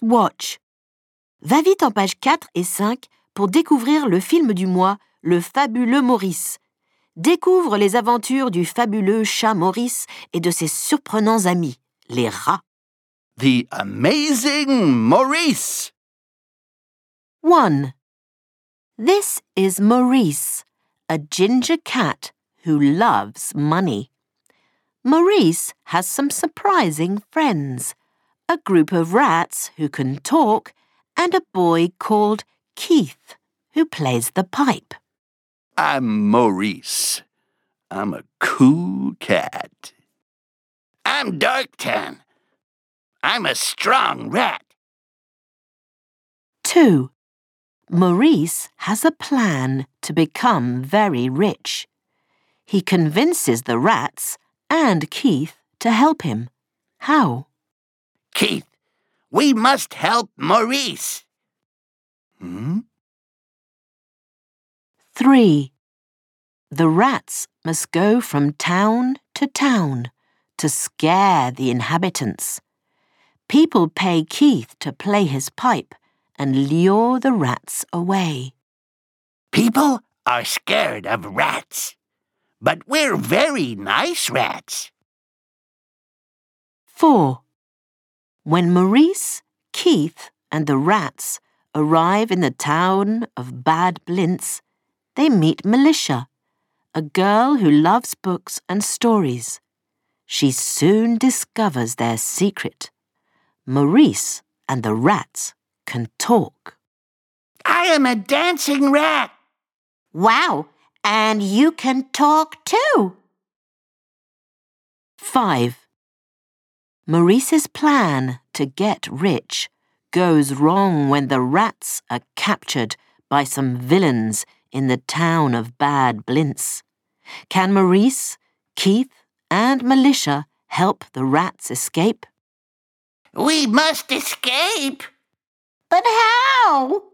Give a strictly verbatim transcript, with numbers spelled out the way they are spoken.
watch. Va vite en pages quatre et cinq pour découvrir le film du mois, Le fabuleux Maurice. Découvre les aventures du fabuleux chat Maurice et de ses surprenants amis, les rats. The Amazing Maurice. one. This is Maurice, a ginger cat who loves money. Maurice has some surprising friends, a group of rats who can talk, and a boy called Keith who plays the pipe. I'm Maurice. I'm a cool cat. I'm Darktan. I'm a strong rat. two. Maurice has a plan to become very rich. He convinces the rats and Keith to help him. How? Keith, we must help Maurice. Hmm? three. The rats must go from town to town to scare the inhabitants. People pay Keith to play his pipe and lure the rats away. People are scared of rats, but we're very nice rats. four. When Maurice, Keith, and the rats arrive in the town of Bad Blintz, they meet Militia, a girl who loves books and stories. She soon discovers their secret. Maurice and the rats can talk. I am a dancing rat. Wow, and you can talk too. five. Maurice's plan to get rich goes wrong when the rats are captured by some villains in the town of Bad Blintz. Can Maurice, Keith, and Militia help the rats escape? We must escape. But how?